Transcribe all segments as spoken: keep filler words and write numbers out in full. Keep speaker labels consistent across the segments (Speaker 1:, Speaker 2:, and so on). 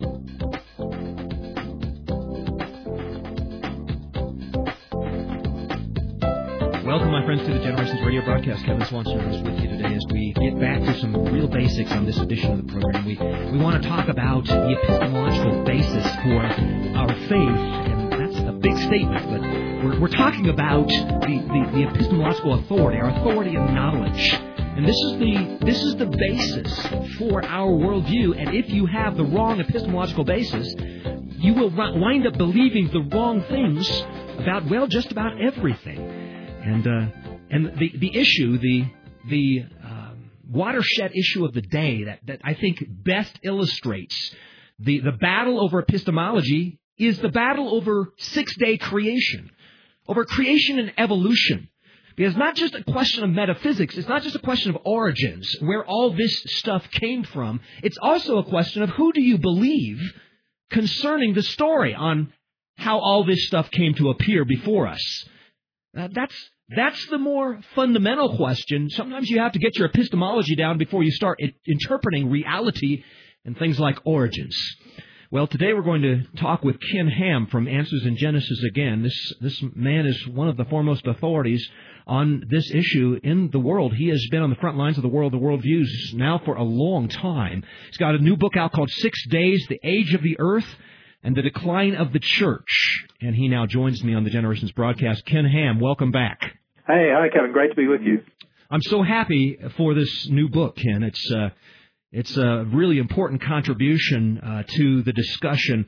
Speaker 1: Welcome, my friends, to the Generations Radio broadcast. Kevin Swanson is with you today as we get back to some real basics on this edition of the program. We we want to talk about the epistemological basis for our faith, and that's a big statement, but we're, we're talking about the, the, the epistemological authority, our authority of knowledge. And this is the this is the basis for our worldview, and if you have the wrong epistemological basis, you will wind up believing the wrong things about, well, just about everything. And uh, and the the issue, the the um, watershed issue of the day that, that I think best illustrates the, the battle over epistemology is the battle over six-day creation, over creation and evolution. Because it's not just a question of metaphysics, it's not just a question of origins, where all this stuff came from. It's also a question of who do you believe concerning the story on how all this stuff came to appear before us. Uh, that's that's the more fundamental question. Sometimes you have to get your epistemology down before you start I- interpreting reality and things like origins. Well, today we're going to talk with Ken Ham from Answers in Genesis again. This this man is one of the foremost authorities on this issue in the world. He has been on the front lines of the world, the worldviews, now for a long time. He's got a new book out called Six Days, The Age of the Earth and the Decline of the Church. And he now joins me on the Generations broadcast. Ken Ham, welcome back.
Speaker 2: Hey, hi, Kevin. Great to be with you.
Speaker 1: I'm so happy for this new book, Ken. It's uh, it's a really important contribution uh, to the discussion.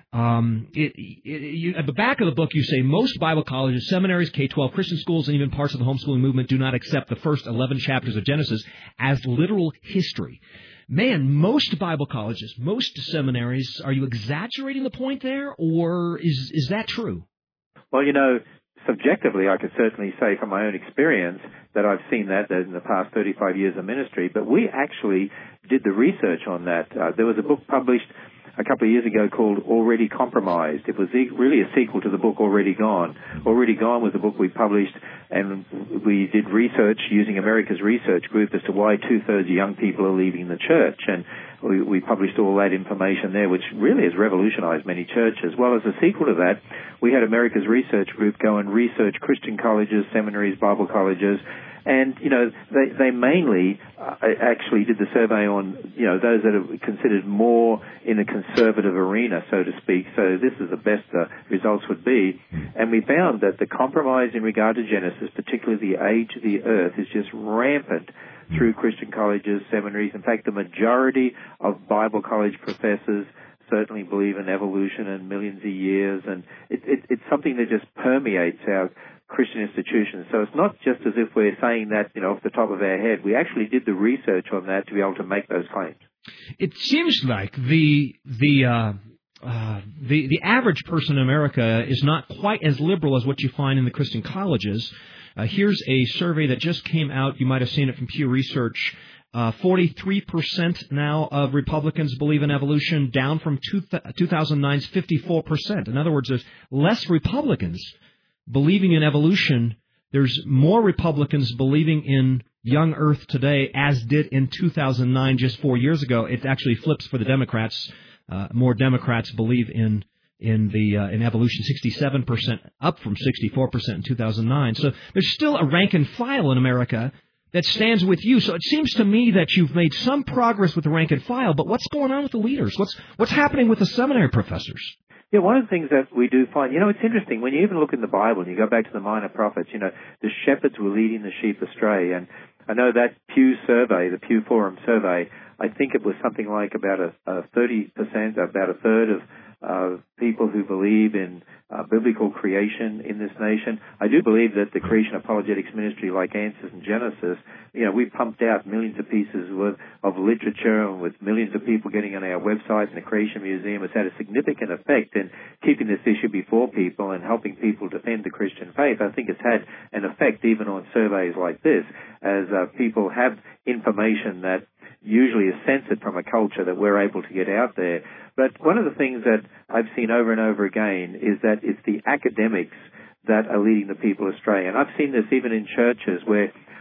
Speaker 1: Um, it, it, you, at the back of the book, you say most Bible colleges, seminaries, K twelve Christian schools, and even parts of the homeschooling movement do not accept the first eleven chapters of Genesis as literal history. Man, most Bible colleges, most seminaries, are you exaggerating the point there, or is is that true?
Speaker 2: Well, you know, subjectively, I could certainly say from my own experience that I've seen that in the past thirty-five years of ministry, but we actually did the research on that. Uh, there was a book published a couple of years ago called Already Compromised. It was really a sequel to the book Already Gone. Already Gone was a book we published, and we did research using America's Research Group as to why two-thirds of young people are leaving the church. And we, we published all that information there, which really has revolutionized many churches. Well, as a sequel to that, we had America's Research Group go and research Christian colleges, seminaries, Bible colleges. And, you know, they, they mainly uh, actually did the survey on, you know, those that are considered more in the conservative arena, so to speak. So this is the best uh, results would be. And we found that the compromise in regard to Genesis, particularly the age of the earth, is just rampant through Christian colleges, seminaries. In fact, the majority of Bible college professors certainly believe in evolution and millions of years. And it, it, it's something that just permeates our Christian institutions. So it's not just as if we're saying that, you know, off the top of our head. We actually did the research on that to be able to make those claims.
Speaker 1: It seems like the the uh, uh, the the average person in America is not quite as liberal as what you find in the Christian colleges. Uh, here's a survey that just came out. You might have seen it from Pew Research. Uh, forty-three percent now of Republicans believe in evolution, down from two thousand nine's fifty-four percent. In other words, there's less Republicans believing in evolution. There's more Republicans believing in young Earth today, as did in two thousand nine, just four years ago. It actually flips for the Democrats. Uh, more Democrats believe in in the uh, in evolution, sixty-seven percent, up from sixty-four percent in two thousand nine. So there's still a rank and file in America that stands with you. So it seems to me that you've made some progress with the rank and file, but what's going on with the leaders? What's what's happening with the seminary professors?
Speaker 2: Yeah, one of the things that we do find, you know, it's interesting, when you even look in the Bible and you go back to the minor prophets, you know, the shepherds were leading the sheep astray. And I know that Pew survey, the Pew Forum survey, I think it was something like about a, a thirty percent, about a third of uh, people who believe in uh, biblical creation in this nation. I do believe that the creation apologetics ministry, like Answers in Genesis, you know, we've pumped out millions of pieces worth of literature, and with millions of people getting on our website and the Creation Museum, it's had a significant effect in keeping this issue before people and helping people defend the Christian faith. I think it's had an effect even on surveys like this, as uh, people have information that usually is censored from a culture that we're able to get out there. But one of the things that I've seen over and over again is that it's the academics that are leading the people astray. And I've seen this even in churches where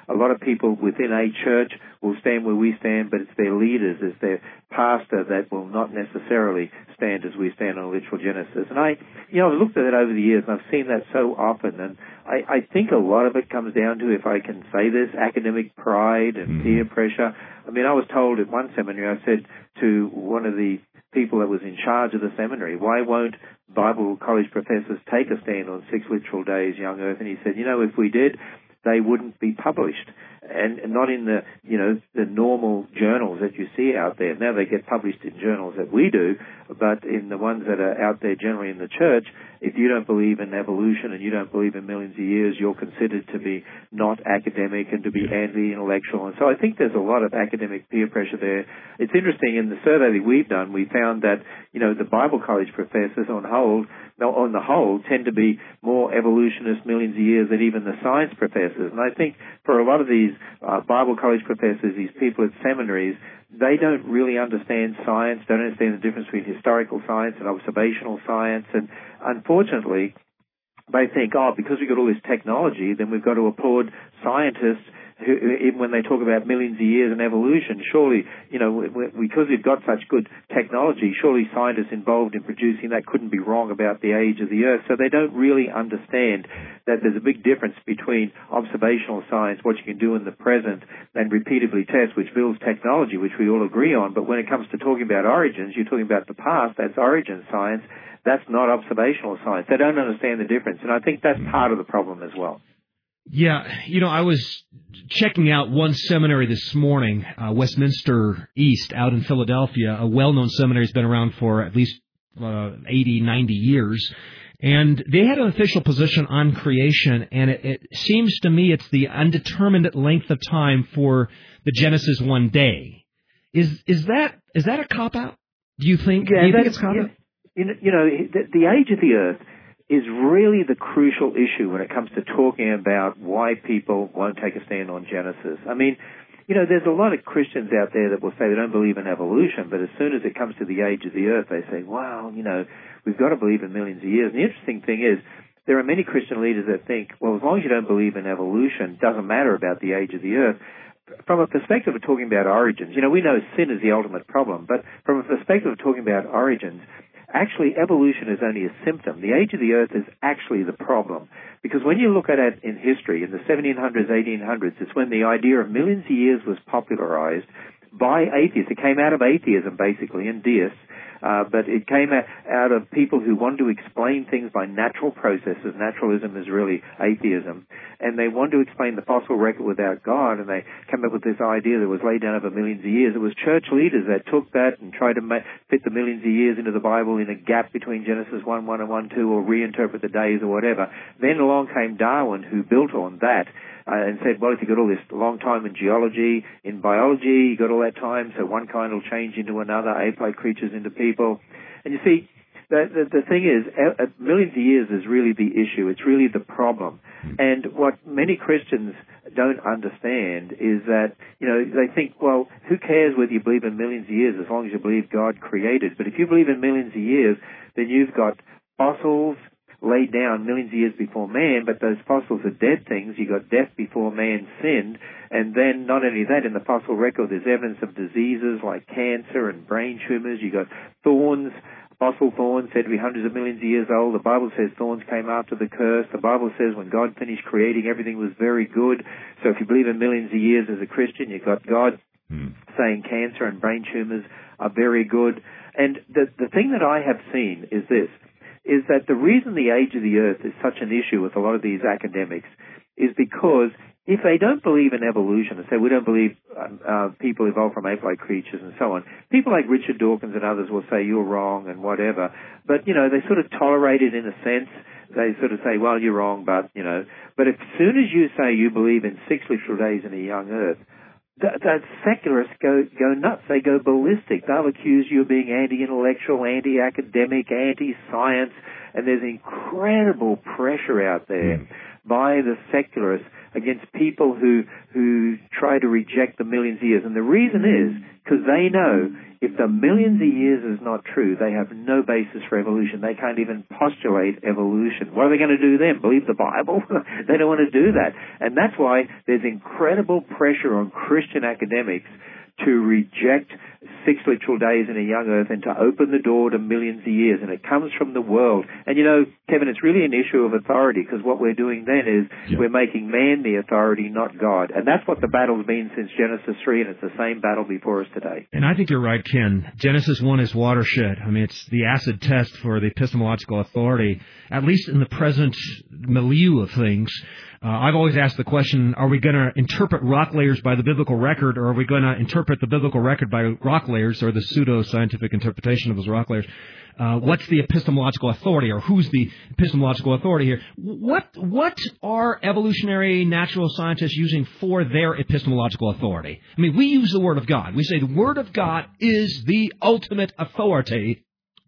Speaker 2: a lot of people within a church will stand where we stand, but it's their leaders, it's their pastor that will not necessarily stand as we stand on literal Genesis. And I, you know, I've looked at it over the years, and I've seen that so often, and I, I think a lot of it comes down to, if I can say this, academic pride and peer pressure. I mean, I was told at one seminary, I said to one of the people that was in charge of the seminary, why won't Bible college professors take a stand on six literal days, young earth? And he said, you know, if we did, they wouldn't be published, and not in the, you know, the normal journals that you see out there. Now they get published in journals that we do, but in the ones that are out there generally in the church, if you don't believe in evolution and you don't believe in millions of years, you're considered to be not academic and to be anti-intellectual. And so I think there's a lot of academic peer pressure there. It's interesting, in the survey that we've done, we found that, you know, the Bible college professors on whole, on the whole, tend to be more evolutionist millions of years than even the science professors. And I think for a lot of these uh, Bible college professors, these people at seminaries, they don't really understand science, don't understand the difference between historical science and observational science. And unfortunately, they think, oh, because we've got all this technology, then we've got to applaud scientists who, even when they talk about millions of years and evolution. Surely, you know, because we've got such good technology, surely scientists involved in producing that couldn't be wrong about the age of the earth. So they don't really understand that there's a big difference between observational science, what you can do in the present, and repeatedly test, which builds technology, which we all agree on. But when it comes to talking about origins, you're talking about the past, that's origin science. That's not observational science. They don't understand the difference. And I think that's part of the problem as well.
Speaker 1: Yeah, you know, I was checking out one seminary this morning, uh, Westminster East out in Philadelphia, a well-known seminary, has been around for at least uh, eighty, ninety years. And they had an official position on creation, and it, it seems to me it's the undetermined length of time for the Genesis one day. Is is that is that a cop-out? Do you think?
Speaker 2: Yeah,
Speaker 1: do you think it's a cop-out?
Speaker 2: You know, you know the, the age of the earth is really the crucial issue when it comes to talking about why people won't take a stand on Genesis. I mean, you know, there's a lot of Christians out there that will say they don't believe in evolution, but as soon as it comes to the age of the earth, they say, well, you know, we've got to believe in millions of years. And the interesting thing is, there are many Christian leaders that think, well, as long as you don't believe in evolution, it doesn't matter about the age of the earth. From a perspective of talking about origins, you know, we know sin is the ultimate problem, but from a perspective of talking about origins, actually, evolution is only a symptom. The age of the earth is actually the problem. Because when you look at it in history, in the seventeen hundreds, eighteen hundreds, it's when the idea of millions of years was popularized by atheists. It came out of atheism, basically, and deists. Uh, but it came out of people who wanted to explain things by natural processes. Naturalism is really atheism. And they wanted to explain the fossil record without God, and they came up with this idea that was laid down over millions of years. It was church leaders that took that and tried to ma- fit the millions of years into the Bible in a gap between Genesis one one and one two, or reinterpret the days or whatever. Then along came Darwin, who built on that. Uh, and said, well, if you got all this long time in geology, in biology, you got all that time, so one kind will change into another, ape-like creatures into people. And you see, the, the, the thing is, uh, millions of years is really the issue. It's really the problem. And what many Christians don't understand is that, you know, they think, well, who cares whether you believe in millions of years as long as you believe God created? But if you believe in millions of years, then you've got fossils laid down millions of years before man, but those fossils are dead things. You got death before man sinned, and then not only that, in the fossil record there's evidence of diseases like cancer and brain tumors. You got thorns, fossil thorns said to be hundreds of millions of years old. The Bible says thorns came after the curse. The Bible says when God finished creating, everything was very good. So if you believe in millions of years as a Christian, you've got God hmm. saying cancer and brain tumors are very good. And the the thing that I have seen is this, is that the reason the age of the earth is such an issue with a lot of these academics is because if they don't believe in evolution and say we don't believe um, uh, people evolved from ape-like creatures and so on, people like Richard Dawkins and others will say you're wrong and whatever. But, you know, they sort of tolerate it in a sense. They sort of say, well, you're wrong, but, you know. But as soon as you say you believe in six literal days in a young earth, The, the secularists go, go nuts. They go ballistic. They'll accuse you of being anti-intellectual, anti-academic, anti-science, and there's incredible pressure out there mm. by the secularists against people who who try to reject the millions of years. And the reason is because they know if the millions of years is not true, they have no basis for evolution. They can't even postulate evolution. What are they going to do then? Believe the Bible? They don't want to do that. And that's why there's incredible pressure on Christian academics to reject six literal days in a young earth and to open the door to millions of years. And it comes from the world. And you know, Kevin, it's really an issue of authority, because what we're doing then is yeah. we're making man the authority, not God. And that's what the battle's been since Genesis three, and it's the same battle before us today.
Speaker 1: And I think you're right, Ken. Genesis one is watershed. I mean, it's the acid test for the epistemological authority, at least in the present milieu of things. Uh, I've always asked the question, are we going to interpret rock layers by the biblical record, or are we going to interpret the biblical record by rock layers, or the pseudo-scientific interpretation of those rock layers? Uh, what's the epistemological authority, or who's the epistemological authority here? What what are evolutionary natural scientists using for their epistemological authority? I mean, we use the Word of God. We say the Word of God is the ultimate authority.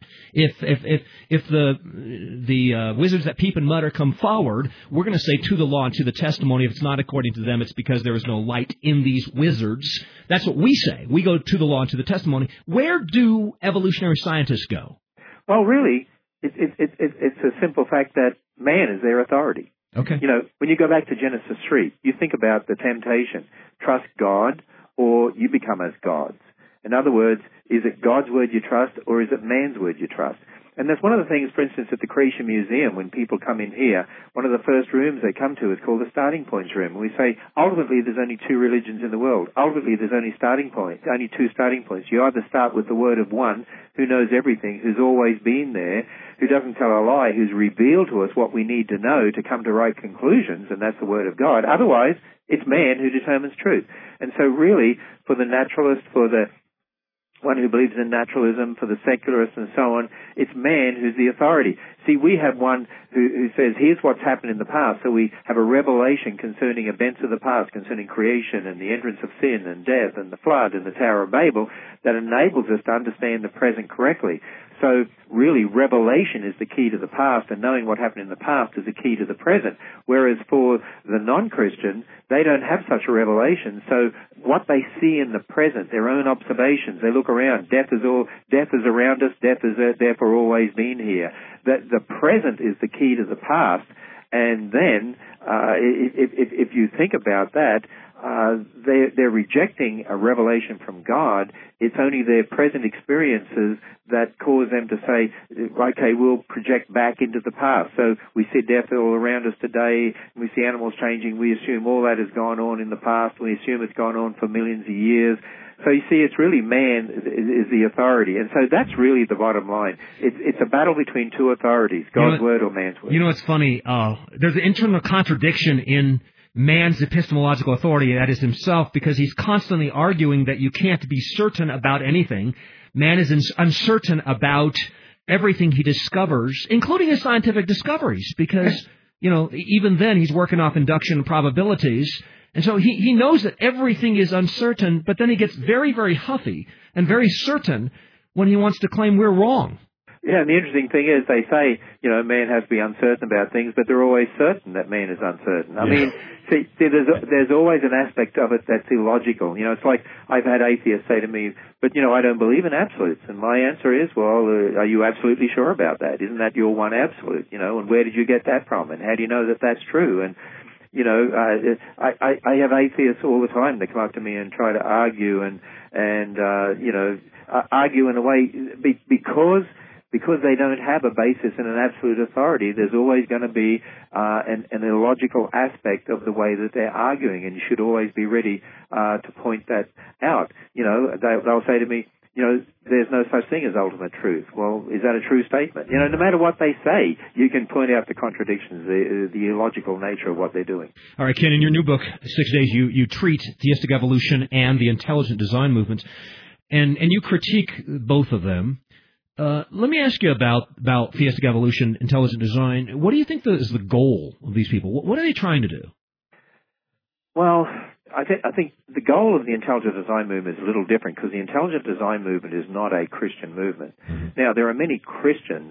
Speaker 1: If if if if the the uh, wizards that peep and mutter come forward, we're going to say to the law and to the testimony. If it's not according to them, it's because there is no light in these wizards. That's what we say. We go to the law and to the testimony. Where do evolutionary scientists go?
Speaker 2: Well, really, it, it, it, it, it's a simple fact that man is their authority.
Speaker 1: Okay.
Speaker 2: You know, when you go back to Genesis three, you think about the temptation: trust God, or you become as gods. In other words, is it God's word you trust, or is it man's word you trust? And that's one of the things, for instance, at the Creation Museum, when people come in here, one of the first rooms they come to is called the Starting Points Room. And we say, ultimately, there's only two religions in the world. Ultimately, there's only starting point, only two starting points. You either start with the word of one who knows everything, who's always been there, who doesn't tell a lie, who's revealed to us what we need to know to come to right conclusions, and that's the word of God. Otherwise, it's man who determines truth. And so really, for the naturalist, for the one who believes in naturalism, for the secularists and so on, it's man who's the authority. See, we have one who, who says, here's what's happened in the past. So we have a revelation concerning events of the past, concerning creation and the entrance of sin and death and the flood and the Tower of Babel, that enables us to understand the present correctly. So really, revelation is the key to the past, and knowing what happened in the past is the key to the present. Whereas for the non-Christian, they don't have such a revelation. So what they see in the present, their own observations, they look around. Death is all, death is around us. Death is therefore always been here. That the present is the key to the past. And then, uh, if, if, if you think about that, uh, they, they're rejecting a revelation from God. It's only their present experiences that cause them to say, okay, we'll project back into the past. So we see death all around us today, and we see animals changing. We assume all that has gone on in the past. We assume it's gone on for millions of years. So you see, it's really man is, is the authority. And so that's really the bottom line. It's, it's a battle between two authorities, God's you know, word or man's word.
Speaker 1: You know, it's funny. Uh, there's an internal contradiction in man's epistemological authority, that is himself, because he's constantly arguing that you can't be certain about anything. Man is uncertain about everything he discovers, including his scientific discoveries, because, you know, even then he's working off induction probabilities. And so he, he knows that everything is uncertain, but then he gets very, very huffy and very certain when he wants to claim we're wrong.
Speaker 2: Yeah, and the interesting thing is they say, you know, man has to be uncertain about things, but they're always certain that man is uncertain. I yeah. mean, see, see there's, there's always an aspect of it that's illogical. You know, it's like I've had atheists say to me, but, you know, I don't believe in absolutes. And my answer is, well, uh, are you absolutely sure about that? Isn't that your one absolute? You know, and where did you get that from? And how do you know that that's true? And You know, uh, I, I, I have atheists all the time that come up to me and try to argue and, and uh, you know, uh, argue in a way be, because because they don't have a basis in an absolute authority. There's always going to be uh, an, an illogical aspect of the way that they're arguing, and you should always be ready uh, to point that out. You know, they, they'll say to me, you know, there's no such thing as ultimate truth. Well, is that a true statement? You know, no matter what they say, you can point out the contradictions, the, the illogical nature of what they're doing.
Speaker 1: All right, Ken, in your new book, Six Days, you, you treat theistic evolution and the intelligent design movements, and, and you critique both of them. Uh, let me ask you about, about theistic evolution, intelligent design. What do you think the, is the goal of these people? What, what are they trying to do?
Speaker 2: Well, I think, I think the goal of the intelligent design movement is a little different because the intelligent design movement is not a Christian movement. Mm-hmm. Now, there are many Christians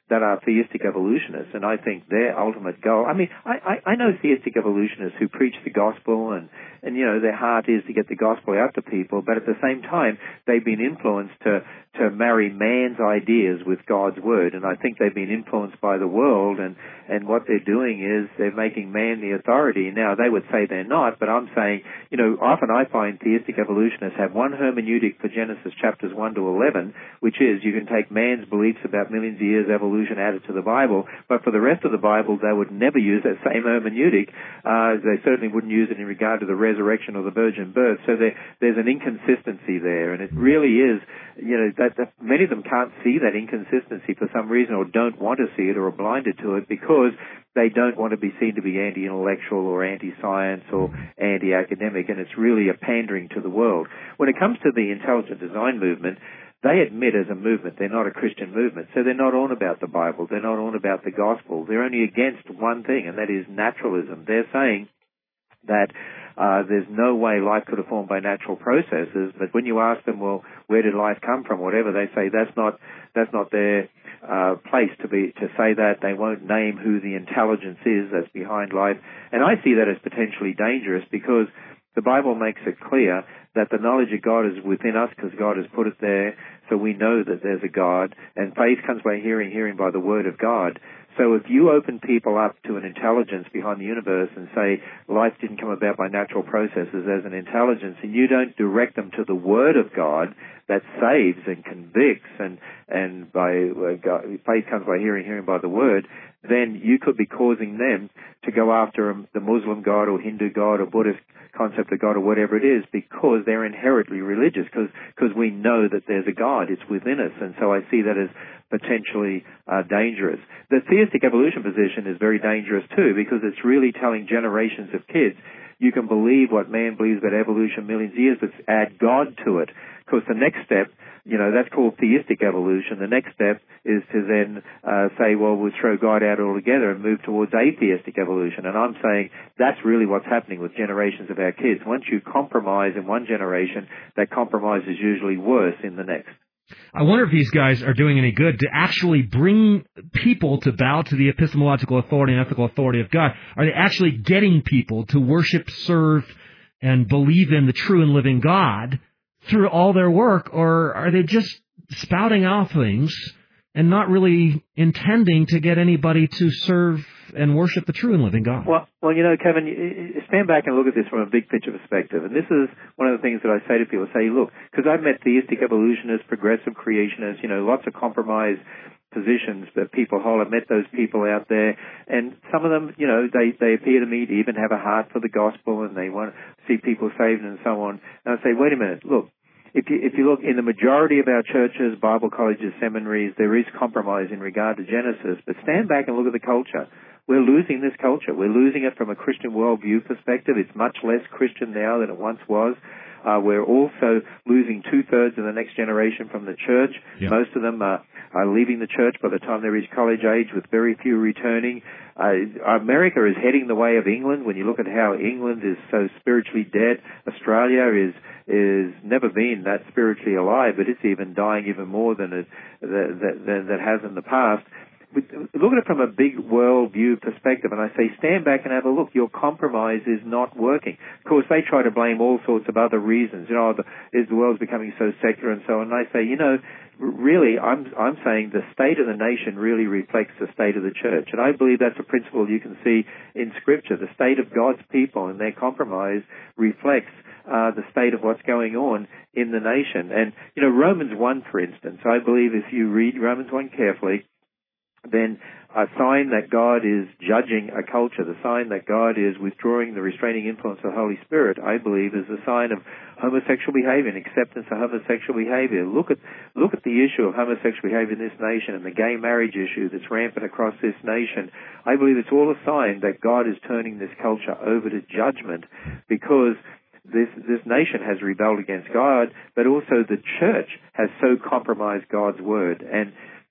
Speaker 2: that are theistic evolutionists, and I think their ultimate goal, I mean, I, I, I know theistic evolutionists who preach the gospel, and, and, you know, their heart is to get the gospel out to people, but at the same time, they've been influenced to, to marry man's ideas with God's word, and I think they've been influenced by the world, and, and what they're doing is they're making man the authority. Now, they would say they're not, but I'm saying, you know, often I find theistic evolutionists have one hermeneutic for Genesis chapters one to eleven, which is you can take man's beliefs about millions of years evolution added to the Bible, but for the rest of the Bible, they would never use that same hermeneutic. Uh, they certainly wouldn't use it in regard to the resurrection or the virgin birth. So there, there's an inconsistency there, and it really is, you know, that, that many of them can't see that inconsistency for some reason, or don't want to see it, or are blinded to it because they don't want to be seen to be anti-intellectual or anti-science or anti-academic, and it's really a pandering to the world. When it comes to the intelligent design movement, they admit as a movement they're not a Christian movement, so they're not on about the Bible, they're not on about the gospel, they're only against one thing, and that is naturalism. They're saying that uh, there's no way life could have formed by natural processes, but when you ask them, well, where did life come from, whatever, they say that's not that's not their uh, place to be to say that. They won't name who the intelligence is that's behind life, and I see that as potentially dangerous because the Bible makes it clear that the knowledge of God is within us because God has put it there, so we know that there's a God, and faith comes by hearing, hearing by the word of God. So if you open people up to an intelligence behind the universe and say life didn't come about by natural processes as an intelligence, and you don't direct them to the word of God that saves and convicts, and and by uh, God, faith comes by hearing, hearing by the word, then you could be causing them to go after um, the Muslim God or Hindu God or Buddhist concept of God or whatever it is, because they're inherently religious, because because we know that there's a God, it's within us, and so I see that as potentially uh, dangerous. The theistic evolution position is very dangerous too, because it's really telling generations of kids, you can believe what man believes about evolution millions of years, but add God to it. Because the next step, you know, that's called theistic evolution. The next step is to then uh, say, well, we'll throw God out altogether and move towards atheistic evolution. And I'm saying that's really what's happening with generations of our kids. Once you compromise in one generation, that compromise is usually worse in the next.
Speaker 1: I wonder if these guys are doing any good to actually bring people to bow to the epistemological authority and ethical authority of God. Are they actually getting people to worship, serve, and believe in the true and living God through all their work, or are they just spouting out things and not really intending to get anybody to serve and worship the true and living God?
Speaker 2: Well, well, you know, Kevin, you stand back and look at this from a big picture perspective. And this is one of the things that I say to people. I say, look, because I've met theistic evolutionists, progressive creationists, you know, lots of compromise positions that people hold. I've met those people out there, and some of them, you know, they, they appear to me to even have a heart for the gospel, and they want to see people saved and so on. And I say, wait a minute, look, If you, if you look in the majority of our churches, Bible colleges, seminaries, there is compromise in regard to Genesis. But stand back and look at the culture. We're losing this culture. We're losing it from a Christian worldview perspective. It's much less Christian now than it once was. Uh, we're also losing two-thirds of the next generation from the church. Yeah. Most of them are, are leaving the church by the time they reach college age, with very few returning. Uh, America is heading the way of England. When you look at how England is so spiritually dead, Australia is is never been that spiritually alive, but it's even dying even more than it that, that, that has in the past. Look at it from a big world view perspective, and I say stand back and have a look. Your compromise is not working. Of course, they try to blame all sorts of other reasons. You know, the, is the world's becoming so secular and so on. And I say, you know, really, I'm I'm saying the state of the nation really reflects the state of the church, and I believe that's a principle you can see in Scripture. The state of God's people and their compromise reflects Uh, the state of what's going on in the nation. And, you know, Romans one, for instance, I believe if you read Romans one carefully, then a sign that God is judging a culture, the sign that God is withdrawing the restraining influence of the Holy Spirit, I believe is a sign of homosexual behavior and acceptance of homosexual behavior. Look at look at the issue of homosexual behavior in this nation and the gay marriage issue that's rampant across this nation. I believe it's all a sign that God is turning this culture over to judgment, because This this nation has rebelled against God, but also the church has so compromised God's word. And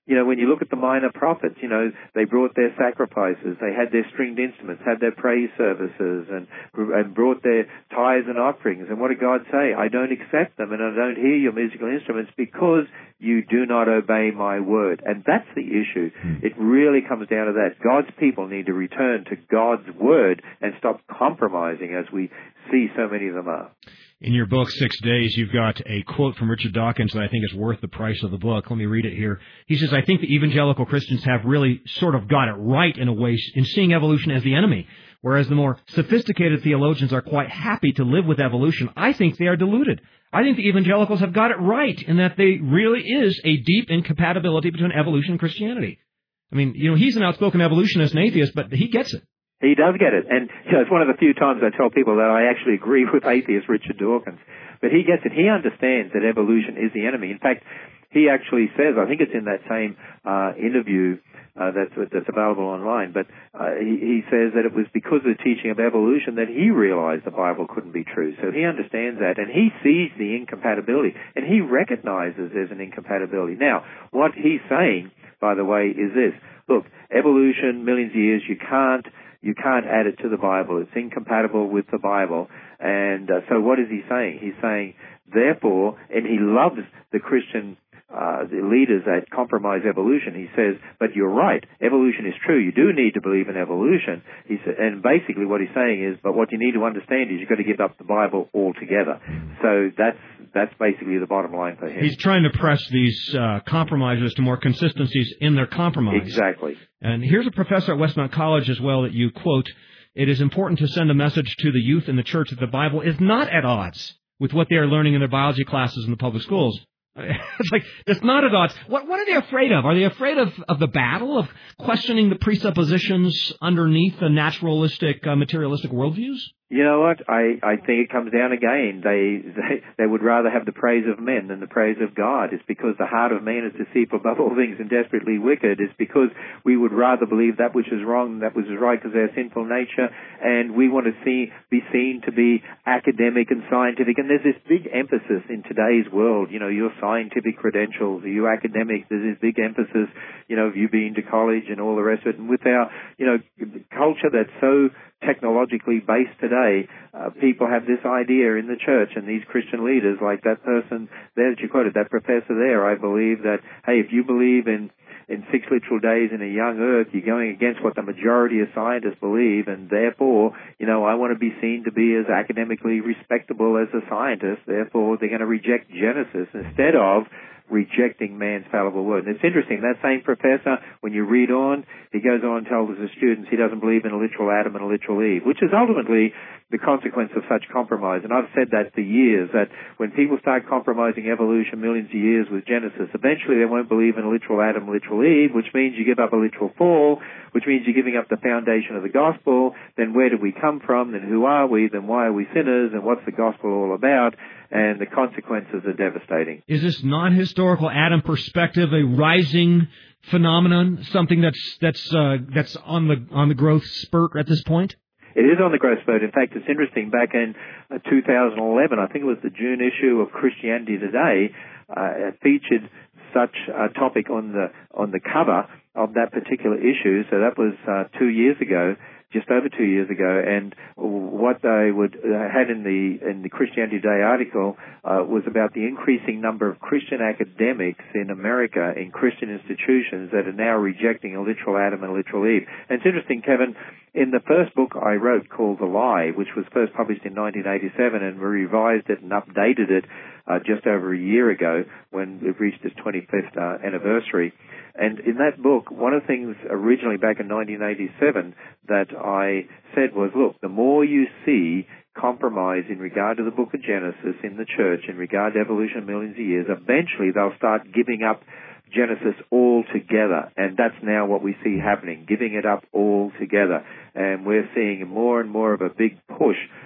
Speaker 2: You know, when you look at the minor prophets, you know, they brought their sacrifices, they had their stringed instruments, had their praise services, and, and brought their tithes and offerings. And what did God say? I don't accept them, and I don't hear your musical instruments because you do not obey my word. And that's the issue. It really comes down to that. God's people need to return to God's word and stop compromising, as we see so many of them are.
Speaker 1: In your book, Six Days, you've got a quote from Richard Dawkins that I think is worth the price of the book. Let me read it here. He says, I think the evangelical Christians have really sort of got it right in a way in seeing evolution as the enemy, whereas the more sophisticated theologians are quite happy to live with evolution. I think they are deluded. I think the evangelicals have got it right in that there really is a deep incompatibility between evolution and Christianity. I mean, you know, he's an outspoken evolutionist and atheist, but he gets it.
Speaker 2: He does get it. And you know, it's one of the few times I tell people that I actually agree with atheist Richard Dawkins. But he gets it. He understands that evolution is the enemy. In fact, he actually says, I think it's in that same uh, interview uh, that's, that's available online, but uh, he, he says that it was because of the teaching of evolution that he realized the Bible couldn't be true. So he understands that, and he sees the incompatibility, and he recognizes there's an incompatibility. Now, what he's saying, by the way, is this. Look, evolution, millions of years, you can't You can't add it to the Bible. It's incompatible with the Bible. And uh, so what is he saying? He's saying, therefore, and he loves the Christian uh, the leaders that compromise evolution. He says, but you're right. Evolution is true. You do need to believe in evolution. He said, and basically what he's saying is, but what you need to understand is you've got to give up the Bible altogether. So that's that's basically the bottom line for him.
Speaker 1: He's trying to press these uh, compromisers to more consistencies in their compromise.
Speaker 2: Exactly.
Speaker 1: And here's a professor at Westmont College as well that you quote, it is important to send a message to the youth in the church that the Bible is not at odds with what they are learning in their biology classes in the public schools. It's like, it's not at odds. What, what are they afraid of? Are they afraid of, of the battle, of questioning the presuppositions underneath the naturalistic, uh, materialistic worldviews?
Speaker 2: You know what? I, I think it comes down again. They, they they would rather have the praise of men than the praise of God. It's because the heart of man is deceitful above all things and desperately wicked. It's because we would rather believe that which is wrong than that which is right because of our sinful nature, and we want to see be seen to be academic and scientific. And there's this big emphasis in today's world, you know, your scientific credentials, are you academic? There's this big emphasis, you know, of you being to college and all the rest of it. And with our, you know, culture that's so technologically based today, uh, people have this idea in the church, and these Christian leaders, like that person there that you quoted, that professor there, I believe that, hey, if you believe in, in six literal days in a young earth, you're going against what the majority of scientists believe, and therefore, you know, I want to be seen to be as academically respectable as a scientist, therefore they're going to reject Genesis instead of rejecting man's fallible word. And it's interesting, that same professor, when you read on, he goes on and tells his students he doesn't believe in a literal Adam and a literal Eve, which is ultimately the consequence of such compromise. And I've said that for years, that when people start compromising evolution millions of years with Genesis, eventually they won't believe in a literal Adam, literal Eve, which means you give up a literal fall, which means you're giving up the foundation of the gospel. Then where did we come from? Then who are we? Then why are we sinners? And what's the gospel all about? And the consequences are devastating.
Speaker 1: Is this non-historical Adam perspective a rising phenomenon, something that's that's uh, that's on the on the growth spurt at this point?
Speaker 2: It is on the growth spurt. In fact, it's interesting. Back in uh, two thousand eleven, I think it was the June issue of Christianity Today, uh, it featured such a topic on the on the cover of that particular issue. So that was uh, two years ago. Just over two years ago, and what they would uh, had in the in the Christianity Today article uh, was about the increasing number of Christian academics in America in Christian institutions that are now rejecting a literal Adam and a literal Eve. And it's interesting, Kevin, in the first book I wrote called The Lie, which was first published in nineteen eighty-seven, and we revised it and updated it uh, just over a year ago when it reached its twenty-fifth uh, anniversary. And in that book, one of the things originally back in nineteen eighty-seven that I said was, look, the more you see compromise in regard to the book of Genesis in the church, in regard to evolution millions of years, eventually they'll start giving up Genesis altogether. And that's now what we see happening, giving it up altogether. And we're seeing more and more of a big push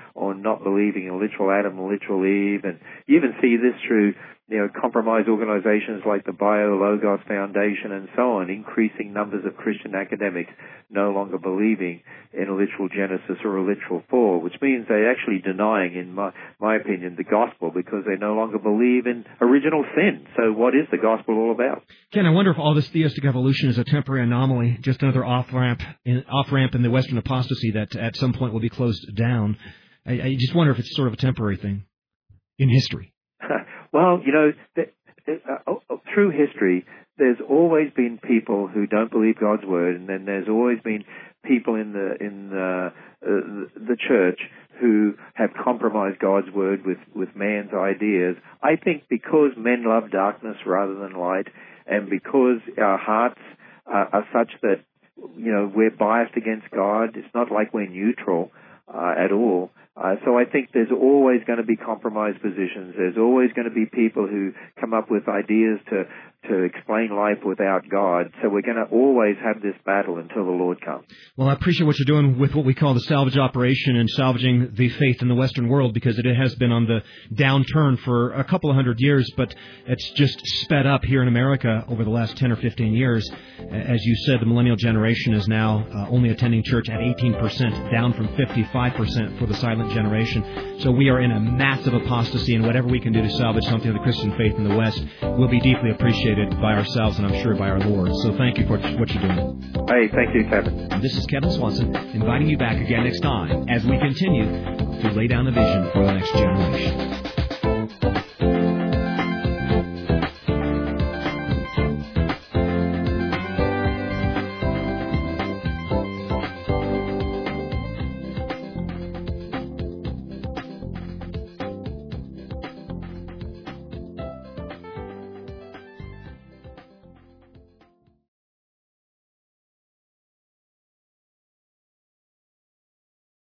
Speaker 2: on not believing in literal Adam and literal Eve. And you even see this through, you know, compromised organizations like the BioLogos Foundation and so on, increasing numbers of Christian academics no longer believing in a literal Genesis or a literal fall, which means they're actually denying, in my, my opinion, the gospel because they no longer believe in original sin. So what is the gospel all about?
Speaker 1: Ken, I wonder if all this theistic evolution is a temporary anomaly, just another off-ramp in, off-ramp in the Western apostasy that at some point will be closed down. I, I just wonder if it's sort of a temporary thing in history.
Speaker 2: Well, you know, th- uh, through history, there's always been people who don't believe God's word, and then there's always been people in the in the, uh, the church who have compromised God's word with, with man's ideas. I think because men love darkness rather than light, and because our hearts are, are such that, you know, we're biased against God. It's not like we're neutral uh, at all. Uh, so I think there's always going to be compromised positions. There's always going to be people who come up with ideas to to explain life without God. So we're going to always have this battle until the Lord comes.
Speaker 1: Well, I appreciate what you're doing with what we call the salvage operation and salvaging the faith in the Western world, because it has been on the downturn for a couple of hundred years, but it's just sped up here in America over the last ten or fifteen years. As you said, the millennial generation is now uh, only attending church at eighteen percent, down from fifty-five percent for the silent generation. So we are in a massive apostasy, and whatever we can do to salvage something of the Christian faith in the West will be deeply appreciated by ourselves and I'm sure by our Lord. So thank you for what you're doing.
Speaker 2: Hey, thank you, Kevin.
Speaker 1: This is Kevin Swanson inviting you back again next time as we continue to lay down the vision for the next generation.